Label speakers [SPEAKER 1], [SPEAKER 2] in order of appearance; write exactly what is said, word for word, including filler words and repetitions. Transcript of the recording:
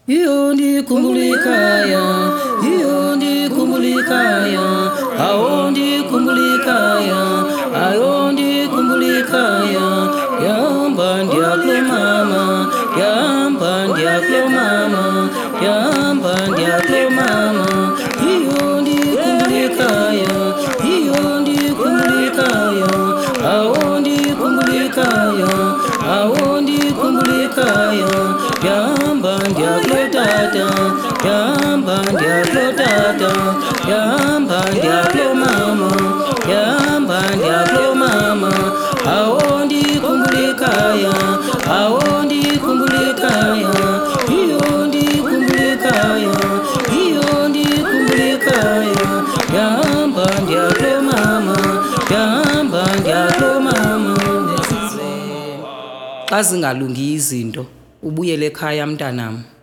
[SPEAKER 1] iyo ndikhumbulekaya, iyo ndikhumbulekaya, awo ndikhumbulekaya, ayo ndikhumbulekaya, yahamba ndiyakulo mama, yahamba ndiyakulo mama, yahamba ndiyakulo mama, iyo ndikhumbulekaya, iyo ndikhumbulekaya, awo ndikhumbulekaya, awo ndikhumbulekaya, yahamba ndiyakulo tata, yahamba ndiyakulo tata, yahamba ndiyakulo mama, yahamba ndiyakulo mama, awo ndikhumbulekaya, awo ndikhumbulekaya, iyo ndikhumbulekaya, iyo ndikhumbulekaya, yahamba ndiyakulo mama, yahamba ndiyakulo mama. Xa zingalungi izinto ubuyele ekhaya mntanam.